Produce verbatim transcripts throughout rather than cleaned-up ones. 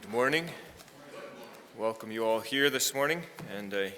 Good morning. Welcome you all here this morning, and I'm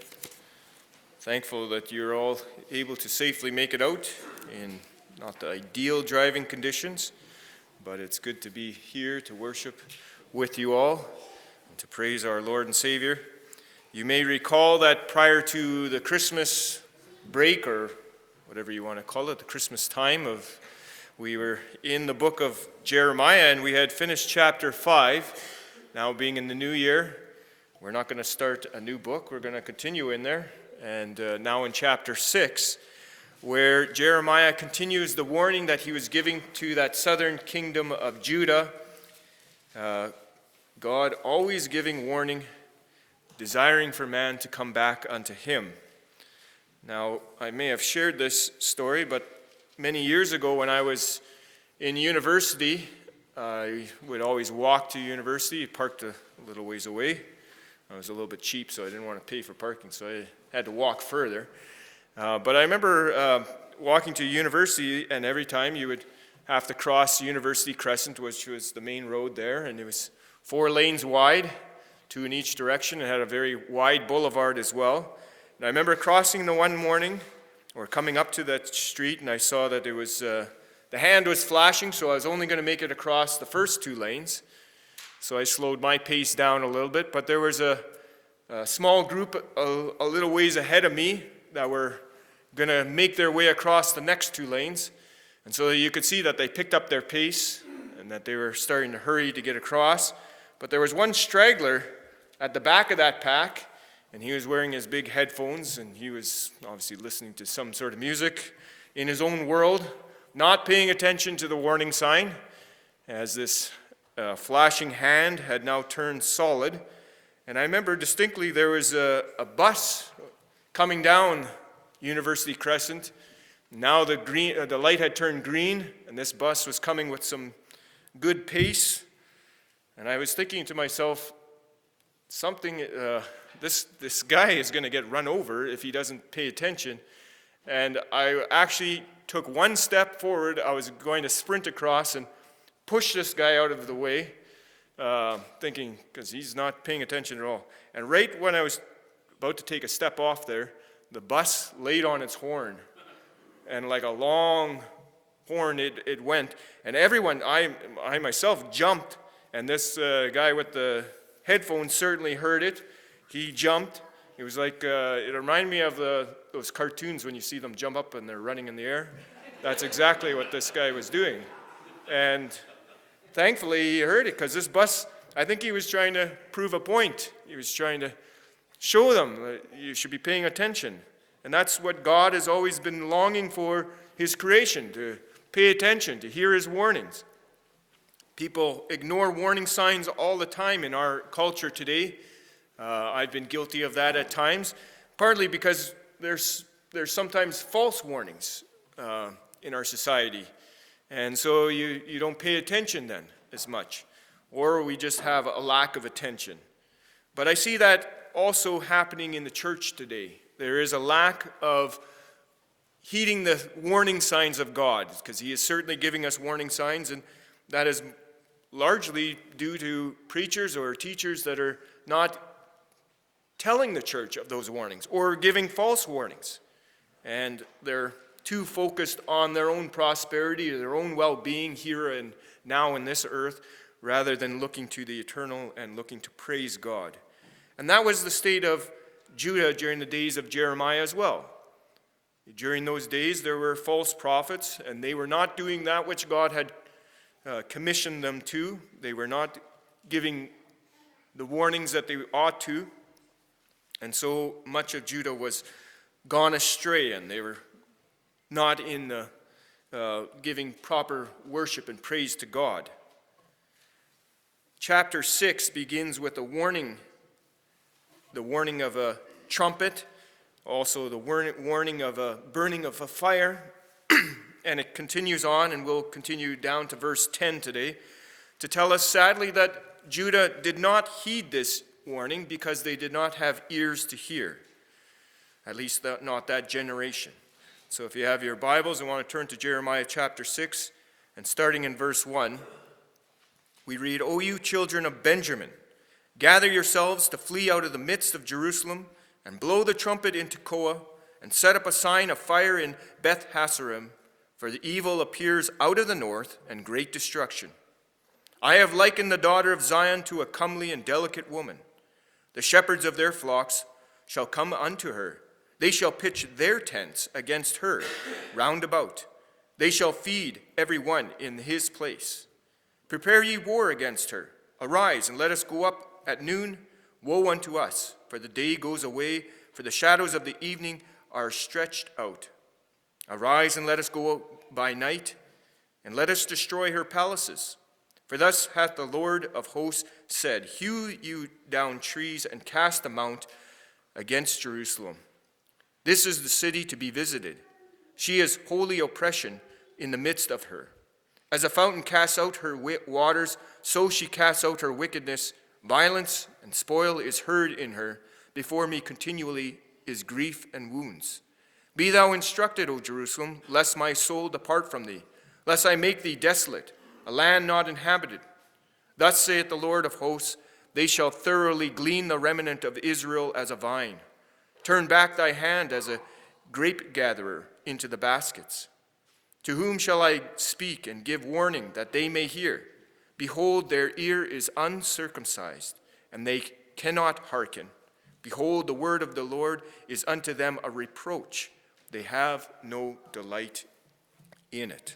thankful that you're all able to safely make it out in not the ideal driving conditions, but it's good to be here to worship with you all and to praise our Lord and Savior. You may recall that prior to the Christmas break, or whatever you want to call it, the Christmas time of, we were in the book of Jeremiah, and we had finished chapter five. Now being in the new year, we're not going to start a new book. We're going to continue in there. And uh, now in chapter six, where Jeremiah continues the warning that he was giving to that southern kingdom of Judah. Uh, God always giving warning, desiring for man to come back unto him. Now, I may have shared this story, but many years ago when I was in university, I would always walk to university. Parked a little ways away. I was a little bit cheap, so I didn't want to pay for parking, so I had to walk further. Uh, but I remember uh, walking to university, and every time you would have to cross University Crescent, which was the main road there, and it was four lanes wide, two in each direction. It had a very wide boulevard as well. And I remember crossing the one morning, or coming up to that street, and I saw that it was... Uh, The hand was flashing, so I was only going to make it across the first two lanes. So I slowed my pace down a little bit, but there was a, a small group a, a little ways ahead of me that were going to make their way across the next two lanes. And so you could see that they picked up their pace and that they were starting to hurry to get across. But there was one straggler at the back of that pack, and he was wearing his big headphones, and he was obviously listening to some sort of music in his own world, not paying attention to the warning sign, as this uh, flashing hand had now turned solid. And I remember distinctly there was a, a bus coming down University Crescent. Now the green, uh, the light had turned green, and this bus was coming with some good pace. And I was thinking to myself, something, uh, this, this guy is going to get run over if he doesn't pay attention. And I actually took one step forward. I was going to sprint across and push this guy out of the way, uh, thinking, because he's not paying attention at all. And right when I was about to take a step off there, the bus laid on its horn. And like a long horn it, it went. And everyone, I, I myself jumped, and this uh, guy with the headphones certainly heard it. He jumped. It was like, uh, it reminded me of the, those cartoons when you see them jump up and they're running in the air. That's exactly what this guy was doing. And thankfully he heard it, because this bus, I think he was trying to prove a point. He was trying to show them that you should be paying attention. And that's what God has always been longing for his creation, to pay attention, to hear his warnings. People ignore warning signs all the time in our culture today. Uh, I've been guilty of that at times, partly because there's there's sometimes false warnings uh, in our society. And so you, you don't pay attention then as much, or we just have a lack of attention. But I see that also happening in the church today. There is a lack of heeding the warning signs of God, because he is certainly giving us warning signs, and that is largely due to preachers or teachers that are not telling the church of those warnings, or giving false warnings. And they're too focused on their own prosperity, or their own well-being here and now in this earth, rather than looking to the eternal and looking to praise God. And that was the state of Judah during the days of Jeremiah as well. During those days, there were false prophets, and they were not doing that which God had uh, commissioned them to. They were not giving the warnings that they ought to. And so much of Judah was gone astray, and they were not in the uh, giving proper worship and praise to God. Chapter six begins with a warning, the warning of a trumpet, also the warning of a burning of a fire, and it continues on, and we'll continue down to verse ten today, to tell us sadly that Judah did not heed this warning because they did not have ears to hear, at least that, not that generation. So if you have your Bibles and want to turn to Jeremiah chapter six, and starting in verse one, we read, O you children of Benjamin, Gather yourselves to flee out of the midst of Jerusalem, and blow the trumpet in Tekoa, and set up a sign of fire in Beth Hassarim, for the evil appears out of the north, and great destruction. I have likened the daughter of Zion to a comely and delicate woman. The shepherds of their flocks shall come unto her. They shall pitch their tents against her round about. They shall feed every one in his place. Prepare ye war against her. Arise, and let us go up at noon. Woe unto us, for the day goes away, for the shadows of the evening are stretched out. Arise, and let us go by night, and let us destroy her palaces. For thus hath the Lord of hosts said, Hew you down trees, and cast them out against Jerusalem. This is the city to be visited. She is holy oppression in the midst of her. As a fountain casts out her waters, so she casts out her wickedness. Violence and spoil is heard in her. Before me continually is grief and wounds. Be thou instructed, O Jerusalem, lest my soul depart from thee, lest I make thee desolate, a land not inhabited. Thus saith the Lord of hosts, they shall thoroughly glean the remnant of Israel as a vine. Turn back thy hand as a grape gatherer into the baskets. To whom shall I speak and give warning that they may hear? Behold, their ear is uncircumcised, and they cannot hearken. Behold, the word of the Lord is unto them a reproach. They have no delight in it.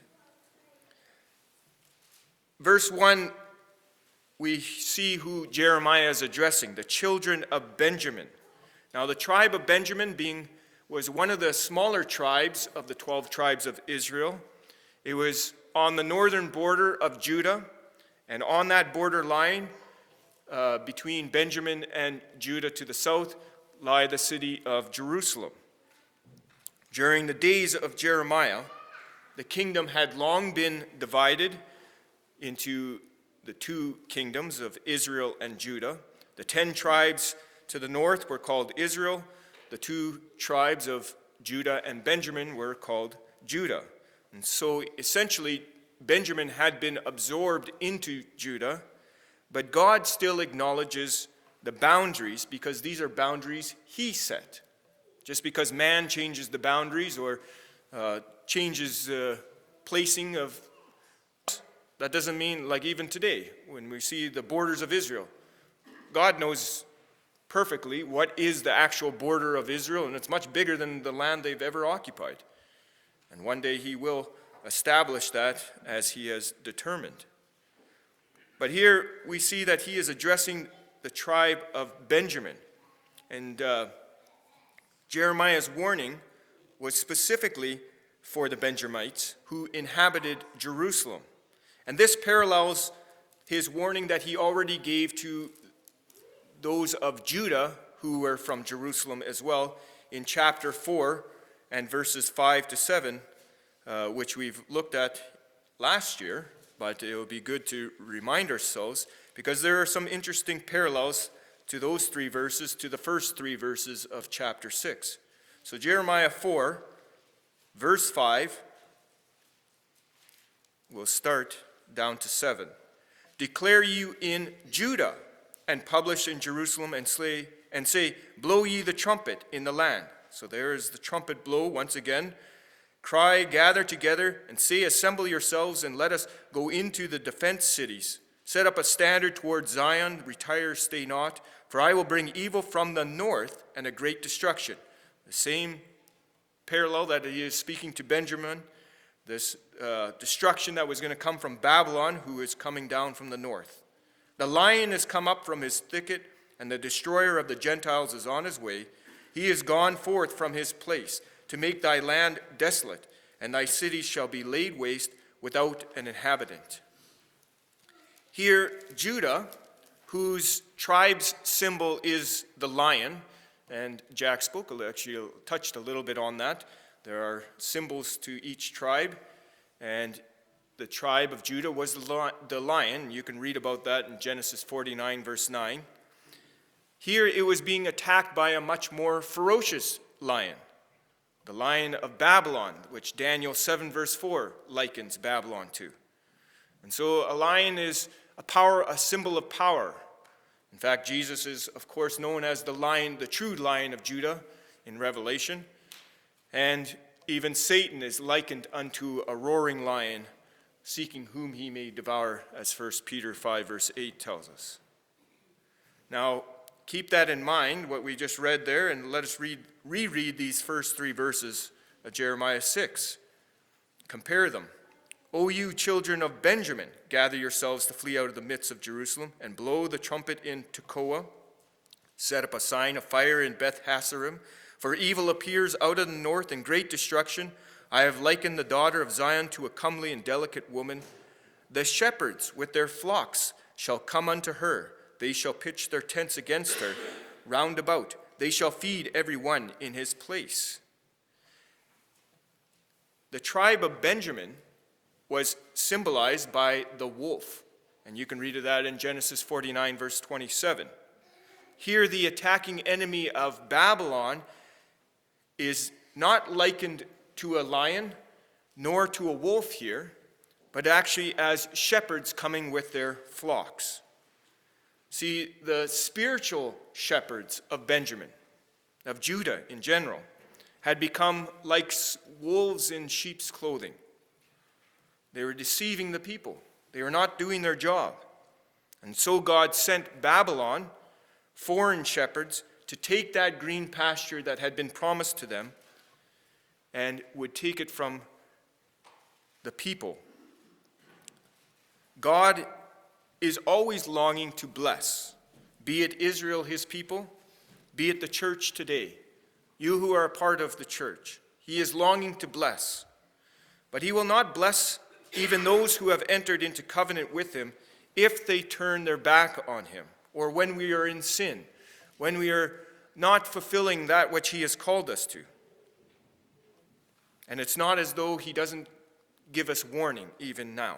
Verse one, we see who Jeremiah is addressing, the children of Benjamin. Now, the tribe of Benjamin being was one of the smaller tribes of the twelve tribes of Israel. It was on the northern border of Judah, and on that border line uh, between Benjamin and Judah to the south lie the city of Jerusalem. During the days of Jeremiah, the kingdom had long been divided into the two kingdoms of Israel and Judah. The ten tribes to the north were called Israel. The two tribes of Judah and Benjamin were called Judah. And so essentially, Benjamin had been absorbed into Judah, but God still acknowledges the boundaries because these are boundaries he set. Just because man changes the boundaries or uh, changes the uh, placing of, that doesn't mean, like even today, when we see the borders of Israel, God knows perfectly what is the actual border of Israel, and it's much bigger than the land they've ever occupied. And one day he will establish that as he has determined. But here we see that he is addressing the tribe of Benjamin. And uh, Jeremiah's warning was specifically for the Benjamites who inhabited Jerusalem. And this parallels his warning that he already gave to those of Judah who were from Jerusalem as well in chapter four and verses five to seven, uh, which we've looked at last year, but it will be good to remind ourselves because there are some interesting parallels to those three verses, to the first three verses of chapter six. So Jeremiah four, verse five, we'll start down to seven. Declare you in Judah, and publish in Jerusalem, and slay and say, blow ye the trumpet in the land. So there is the trumpet blow once again. Cry, gather together, and say, assemble yourselves, and let us go into the defense cities. Set up a standard toward Zion, retire, stay not, for I will bring evil from the north and a great destruction. The same parallel that he is speaking to Benjamin, this uh, destruction that was going to come from Babylon, who is coming down from the north. The lion has come up from his thicket, and the destroyer of the Gentiles is on his way. He is gone forth from his place to make thy land desolate, and thy cities shall be laid waste without an inhabitant. Here, Judah, whose tribe's symbol is the lion, and Jack spoke actually touched a little bit on that. There are symbols to each tribe, and the tribe of Judah was the lion. You can read about that in Genesis forty-nine, verse nine. Here it was being attacked by a much more ferocious lion, the lion of Babylon, which Daniel seven, verse four likens Babylon to. And so a lion is a power, a symbol of power. In fact, Jesus is, of course, known as the Lion, the true Lion of Judah in Revelation. And even Satan is likened unto a roaring lion, seeking whom he may devour, as First Peter five, verse eight tells us. Now, keep that in mind, what we just read there, and let us read, reread these first three verses of Jeremiah six. Compare them. O you children of Benjamin, gather yourselves to flee out of the midst of Jerusalem, and blow the trumpet in Tekoa. Set up a sign of fire in Beth Hasserim, for evil appears out of the north, and great destruction. I have likened the daughter of Zion to a comely and delicate woman. The shepherds with their flocks shall come unto her. They shall pitch their tents against her round about. They shall feed every one in his place. The tribe of Benjamin was symbolized by the wolf. And you can read of that in Genesis forty-nine, verse twenty-seven. Here, the attacking enemy of Babylon is not likened to a lion, nor to a wolf here, but actually as shepherds coming with their flocks. See, the spiritual shepherds of Benjamin, of Judah in general, had become like wolves in sheep's clothing. They were deceiving the people. They were not doing their job. And so God sent Babylon, foreign shepherds, to take that green pasture that had been promised to them and would take it from the people. God is always longing to bless, be it Israel, his people, be it the church today, you who are a part of the church. He is longing to bless, but he will not bless even those who have entered into covenant with him if they turn their back on him, or when we are in sin, when we are not fulfilling that which he has called us to. And it's not as though he doesn't give us warning even now.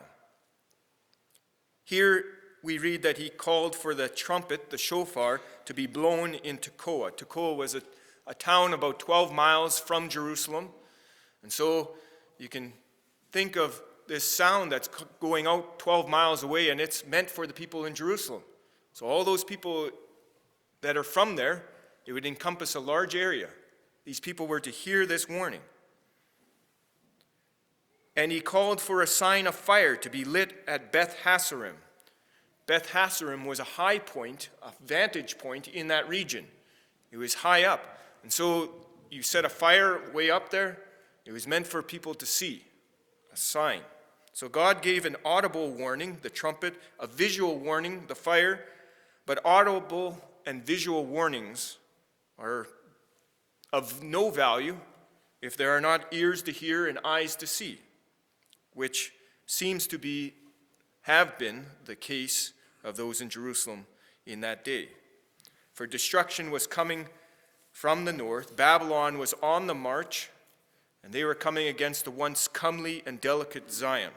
Here we read that he called for the trumpet, the shofar, to be blown in Tekoa. Tekoa was a, a town about twelve miles from Jerusalem. And so you can think of this sound that's going out twelve miles away, and it's meant for the people in Jerusalem. So all those people that are from there, it would encompass a large area. These people were to hear this warning. And he called for a sign of fire to be lit at Beth Hasserim. Beth Hasserim was a high point, a vantage point in that region. It was high up. And so you set a fire way up there. It was meant for people to see, a sign. So God gave an audible warning, the trumpet, a visual warning, the fire. But audible and visual warnings are of no value if there are not ears to hear and eyes to see, which seems to be, have been the case of those in Jerusalem in that day. For destruction was coming from the north. Babylon was on the march, and they were coming against the once comely and delicate Zion.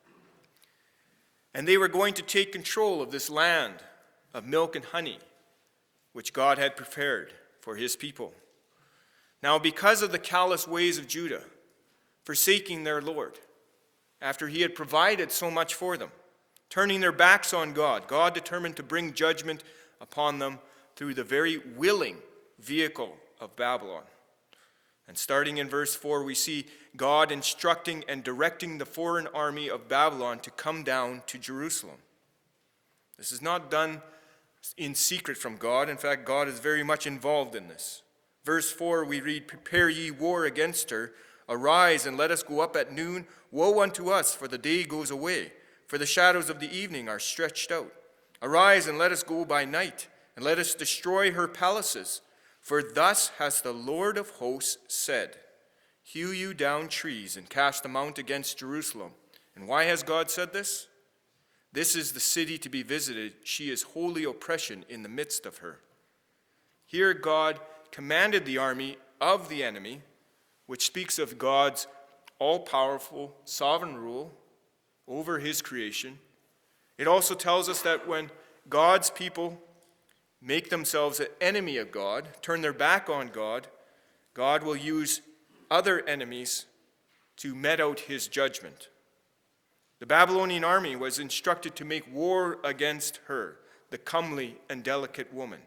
And they were going to take control of this land of milk and honey, which God had prepared for his people. Now, because of the callous ways of Judah, forsaking their Lord, after he had provided so much for them, turning their backs on God, God determined to bring judgment upon them through the very willing vehicle of Babylon. And starting in verse four, we see God instructing and directing the foreign army of Babylon to come down to Jerusalem. This is not done in secret from God. In fact, God is very much involved in this. Verse four, we read, "Prepare ye war against her. Arise and let us go up at noon. Woe unto us, for the day goes away, for the shadows of the evening are stretched out. Arise and let us go by night, and let us destroy her palaces. For thus has the Lord of hosts said, hew you down trees and cast them out against Jerusalem." And why has God said this? "This is the city to be visited. She is holy oppression in the midst of her." Here God commanded the army of the enemy, which speaks of God's all-powerful sovereign rule over his creation. It also tells us that when God's people make themselves an enemy of God, turn their back on God, God will use other enemies to met out his judgment. The Babylonian army was instructed to make war against her. the comely and delicate woman.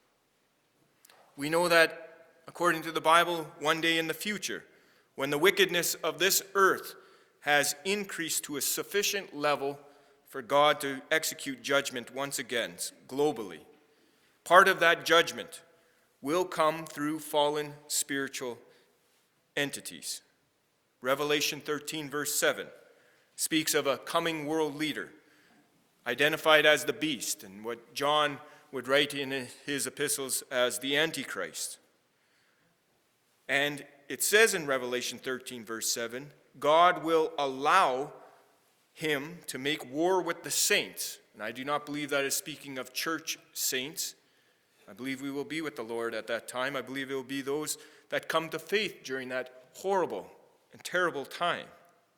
We know that, according to the Bible, one day in the future, when the wickedness of this earth has increased to a sufficient level for God to execute judgment once again, globally, part of that judgment will come through fallen spiritual entities. Revelation thirteen, verse seven, speaks of a coming world leader, identified as the beast, and what John would write in his epistles as the Antichrist. And it says in Revelation thirteen, verse seven, God will allow him to make war with the saints. And I do not believe that is speaking of church saints. I believe we will be with the Lord at that time. I believe it will be those that come to faith during that horrible and terrible time.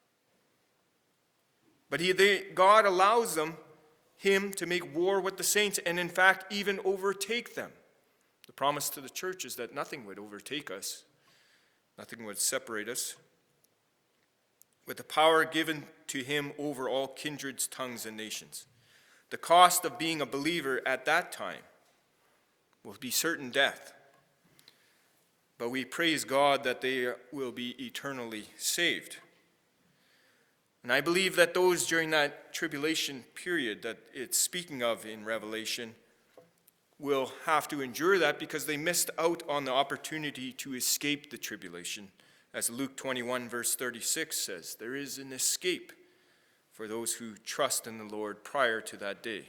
But he, they, God allows them, him to make war with the saints, and in fact even overtake them. The promise to the church is that nothing would overtake us. Nothing would separate us. With the power given to him over all kindreds, tongues, and nations. The cost of being a believer at that time will be certain death. But we praise God that they will be eternally saved. And I believe that those during that tribulation period that it's speaking of in Revelation will have to endure that because they missed out on the opportunity to escape the tribulation. As Luke twenty-one, verse thirty-six says, there is an escape for those who trust in the Lord prior to that day.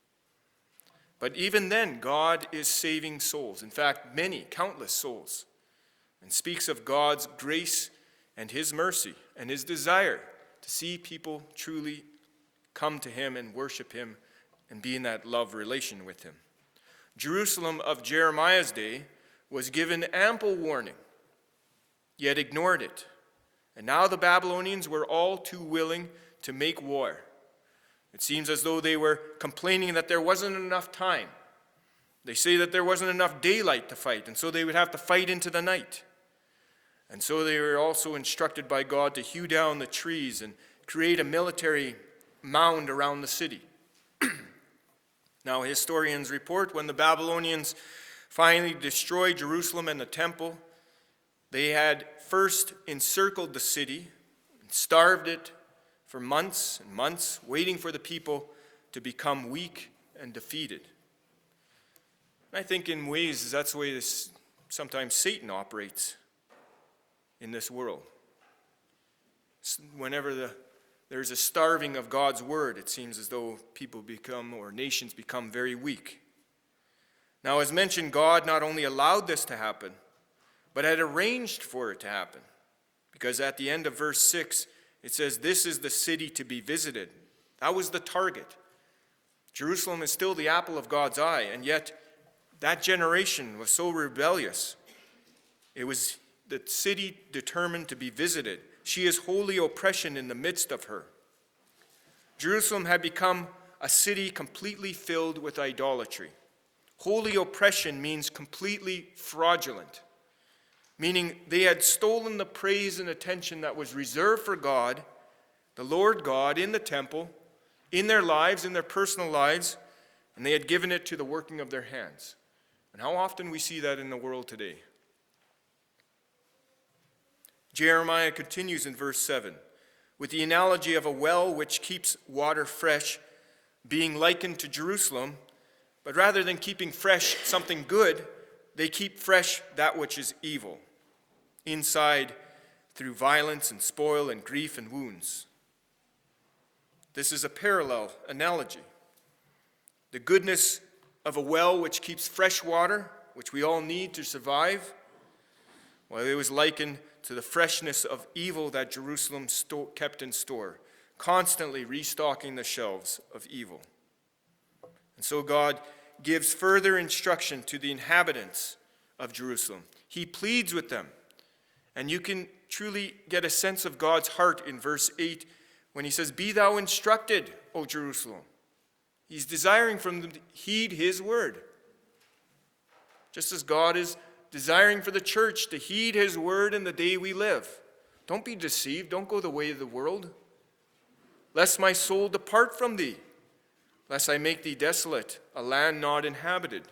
But even then, God is saving souls. In fact, many, countless souls. And speaks of God's grace and his mercy and his desire to see people truly come to him and worship him and be in that love relation with him. Jerusalem of Jeremiah's day was given ample warning, yet ignored it. And now the Babylonians were all too willing to make war. It seems as though they were complaining that there wasn't enough time. They say that there wasn't enough daylight to fight, and so they would have to fight into the night. And so they were also instructed by God to hew down the trees and create a military mound around the city. Now, historians report when the Babylonians finally destroyed Jerusalem and the temple, they had first encircled the city, and starved it for months and months, waiting for the people to become weak and defeated. And I think in ways that's the way this, sometimes Satan operates in this world. Whenever the, there's a starving of God's word, it seems as though people become, or nations become, very weak. Now, as mentioned, God not only allowed this to happen, but had arranged for it to happen. Because at the end of verse six, it says, this is the city to be visited. That was the target. Jerusalem is still the apple of God's eye, and yet that generation was so rebellious. It was the city determined to be visited. She is holy oppression in the midst of her. Jerusalem had become a city completely filled with idolatry. Holy oppression means completely fraudulent, meaning they had stolen the praise and attention that was reserved for God, the Lord God, in the temple, in their lives, in their personal lives, and they had given it to the working of their hands. And how often we see that in the world today. Jeremiah continues in verse seven, with the analogy of a well which keeps water fresh being likened to Jerusalem, but rather than keeping fresh something good, they keep fresh that which is evil, inside through violence and spoil and grief and wounds. This is a parallel analogy. The goodness of a well which keeps fresh water, which we all need to survive, well, it was likened to the freshness of evil that Jerusalem sto- kept in store, constantly restocking the shelves of evil. And so God gives further instruction to the inhabitants of Jerusalem. He pleads with them. And you can truly get a sense of God's heart in verse eight when he says, be thou instructed, O Jerusalem. He's desiring from them to heed his word. Just as God is desiring for the church to heed his word in the day we live. Don't be deceived. Don't go the way of the world. Lest my soul depart from thee. lest I make thee desolate, a land not inhabited.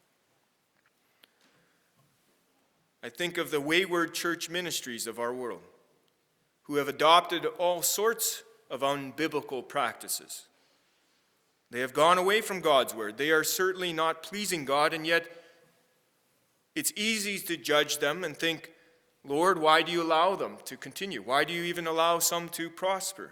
I think of the wayward church ministries of our world, who have adopted all sorts of unbiblical practices. They have gone away from God's word. They are certainly not pleasing God, and yet it's easy to judge them and think, Lord, why do you allow them to continue? Why do you even allow some to prosper?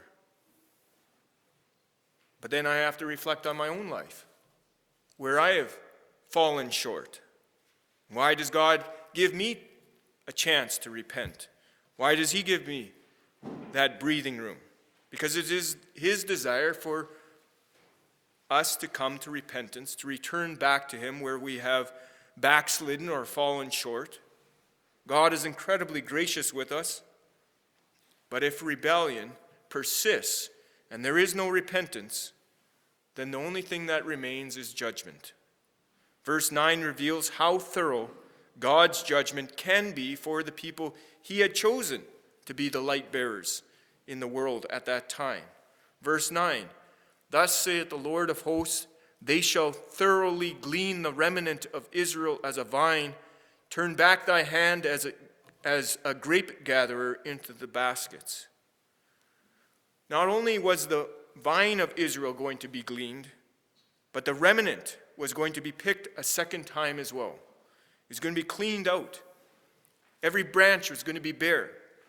But then I have to reflect on my own life, where I have fallen short. Why does God give me a chance to repent? Why does he give me that breathing room? Because it is his desire for us to come to repentance, to return back to him where we have backslidden or fallen short. God is incredibly gracious with us, but if rebellion persists and there is no repentance, then the only thing that remains is judgment. Verse nine reveals how thorough God's judgment can be for the people he had chosen to be the light bearers in the world at that time. Verse nine, thus saith the Lord of hosts, they shall thoroughly glean the remnant of Israel as a vine. Turn back thy hand as a, as a grape gatherer into the baskets. Not only was the vine of Israel going to be gleaned, but the remnant was going to be picked a second time as well. It was going to be cleaned out. Every branch was going to be bare.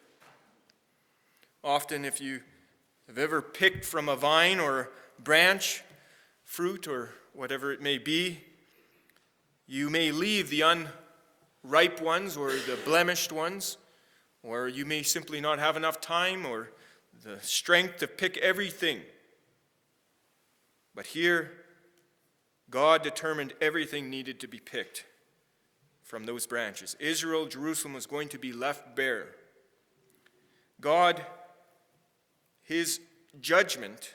Often, if you have ever picked from a vine or a branch, fruit or whatever it may be, you may leave the unripe ones or the blemished ones, or you may simply not have enough time or the strength to pick everything. But here, God determined everything needed to be picked from those branches. Israel, Jerusalem was going to be left bare. God, his judgment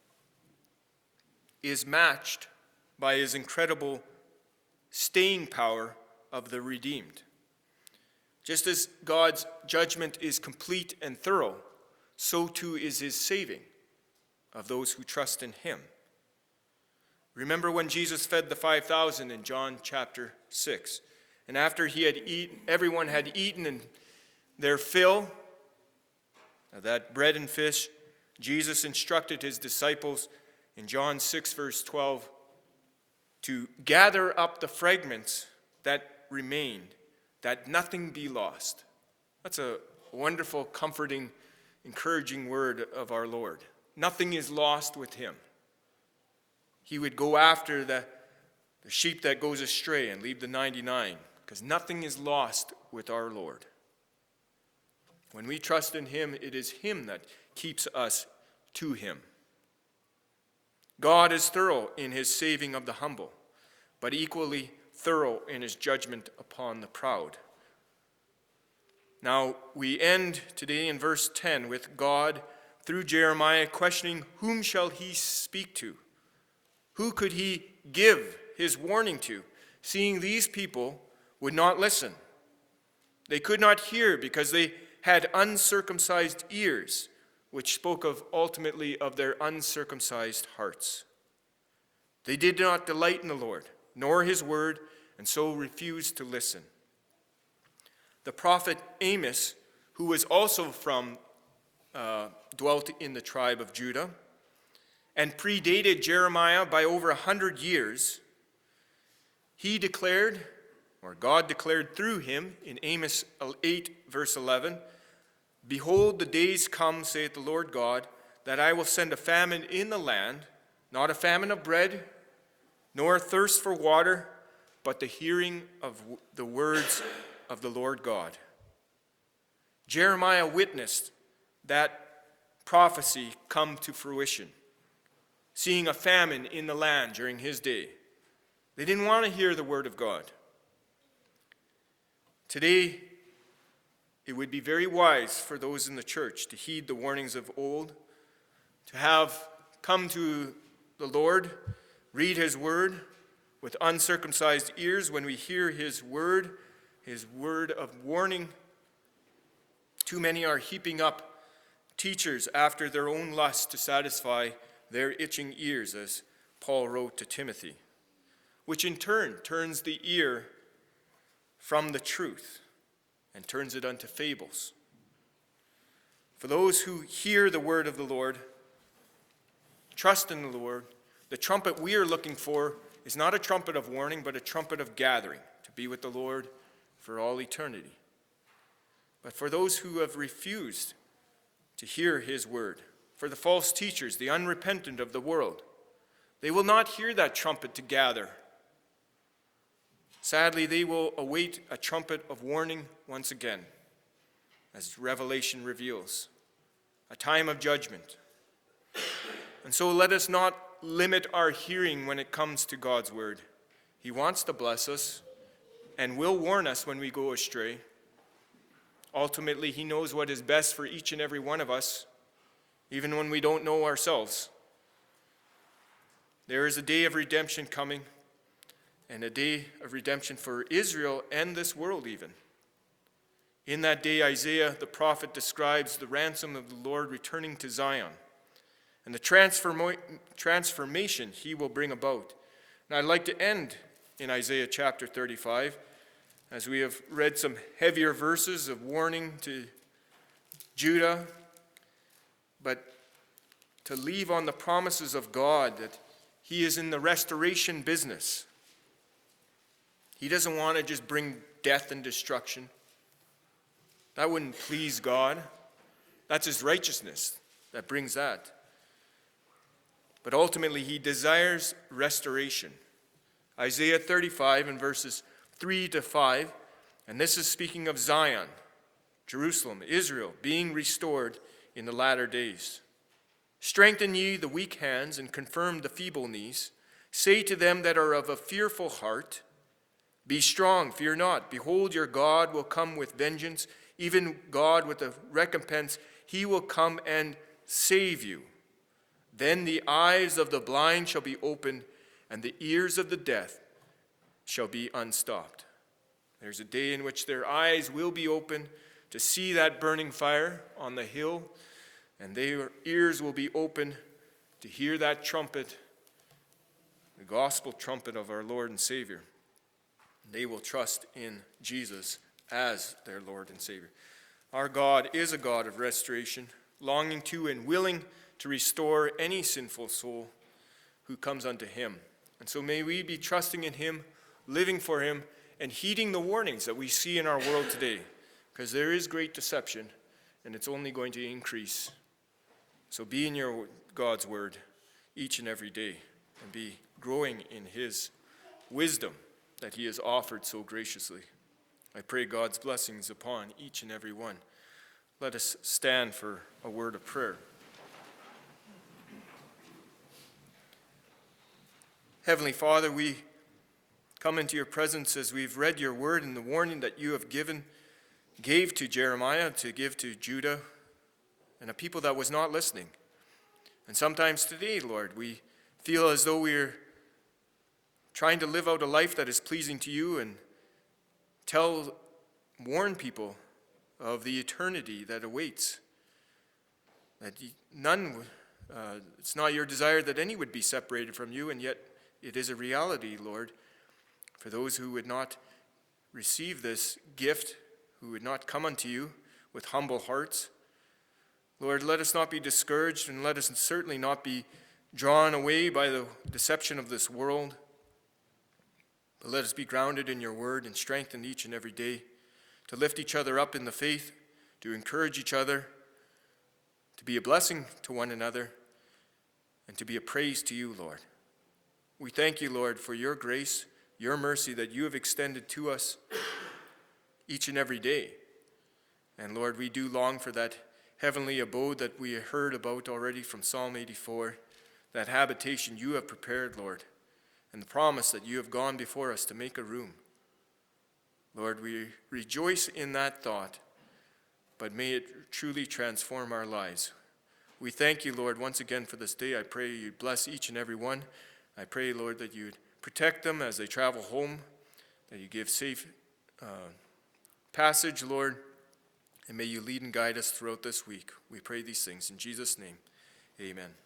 is matched by his incredible staying power of the redeemed. Just as God's judgment is complete and thorough, so too is his saving of those who trust in him. Remember when Jesus fed the five thousand in John chapter six, and after he had eaten, everyone had eaten and their fill of that bread and fish, Jesus instructed his disciples in John six, verse twelve, to gather up the fragments that remained, that nothing be lost. That's a wonderful, comforting, encouraging word of our Lord. Nothing is lost with him. He would go after the, the sheep that goes astray and leave the ninety-nine, because nothing is lost with our Lord. When we trust in him, it is him that keeps us to him. God is thorough in his saving of the humble, but equally thorough in his judgment upon the proud. Now, we end today in verse ten with God, through Jeremiah, questioning whom shall he speak to? Who could he give his warning to, seeing these people would not listen? They could not hear because they had uncircumcised ears, which spoke of ultimately of their uncircumcised hearts. They did not delight in the Lord, nor his word, and so refused to listen. The prophet Amos, who was also from, uh, dwelt in the tribe of Judah, and predated Jeremiah by over a hundred years, he declared, or God declared through him in Amos eight, verse eleven, behold, the days come, saith the Lord God, that I will send a famine in the land, not a famine of bread, nor a thirst for water, but the hearing of the words of the Lord God. Jeremiah witnessed that prophecy come to fruition, seeing a famine in the land during his day. They didn't want to hear the word of God. Today, it would be very wise for those in the church to heed the warnings of old, to have come to the Lord, read his word with uncircumcised ears when we hear his word, his word of warning. Too many are heaping up teachers after their own lust to satisfy their itching ears, as Paul wrote to Timothy, which in turn turns the ear from the truth and turns it unto fables. For those who hear the word of the Lord, trust in the Lord, the trumpet we are looking for is not a trumpet of warning, but a trumpet of gathering to be with the Lord for all eternity. But for those who have refused to hear his word, for the false teachers, the unrepentant of the world, they will not hear that trumpet to gather. Sadly, they will await a trumpet of warning once again, as Revelation reveals, a time of judgment. And so let us not limit our hearing when it comes to God's word. He wants to bless us and will warn us when we go astray. Ultimately, he knows what is best for each and every one of us, even when we don't know ourselves. There is a day of redemption coming, and a day of redemption for Israel and this world even. In that day, Isaiah the prophet describes the ransom of the Lord returning to Zion and the transform- transformation he will bring about. And I'd like to end in Isaiah chapter thirty-five, as we have read some heavier verses of warning to Judah, but to leave on the promises of God that he is in the restoration business. He doesn't want to just bring death and destruction. That wouldn't please God. That's his righteousness that brings that. But ultimately, he desires restoration. Isaiah thirty-five and verses three to five, and this is speaking of Zion, Jerusalem, Israel, being restored in the latter days. Strengthen ye the weak hands and confirm the feeble knees. Say to them that are of a fearful heart, be strong, fear not. Behold, your God will come with vengeance, even God with a recompense. He will come and save you. Then the eyes of the blind shall be opened, and the ears of the deaf shall be unstopped. There's a day in which their eyes will be open to see that burning fire on the hill, and their ears will be open to hear that trumpet, the gospel trumpet of our Lord and Savior. They will trust in Jesus as their Lord and Savior. Our God is a God of restoration, longing to and willing to restore any sinful soul who comes unto him. And so may we be trusting in him, living for him, and heeding the warnings that we see in our world today, because there is great deception, and it's only going to increase. So be in your God's word each and every day, and be growing in his wisdom that he has offered so graciously. I pray God's blessings upon each and every one. Let us stand for a word of prayer. Heavenly Father, we come into your presence as we've read your word and the warning that you have given, gave to Jeremiah to give to Judah and a people that was not listening. And sometimes today, Lord, we feel as though we're trying to live out a life that is pleasing to you and tell, warn people of the eternity that awaits. That none, uh, it's not your desire that any would be separated from you, and yet it is a reality, Lord, for those who would not receive this gift, who would not come unto you with humble hearts. Lord, let us not be discouraged, and let us certainly not be drawn away by the deception of this world. But let us be grounded in your word and strengthened each and every day to lift each other up in the faith, to encourage each other, to be a blessing to one another, and to be a praise to you, Lord. We thank you, Lord, for your grace, your mercy that you have extended to us each and every day. And Lord, we do long for that heavenly abode that we heard about already from Psalm eighty-four, that habitation you have prepared, Lord, and the promise that you have gone before us to make a room. Lord, we rejoice in that thought, but may it truly transform our lives. We thank you, Lord, once again for this day. I pray you bless each and every one. I pray, Lord, that you'd protect them as they travel home, that you give safe uh, passage, Lord, and may you lead and guide us throughout this week. We pray these things in Jesus' name. Amen.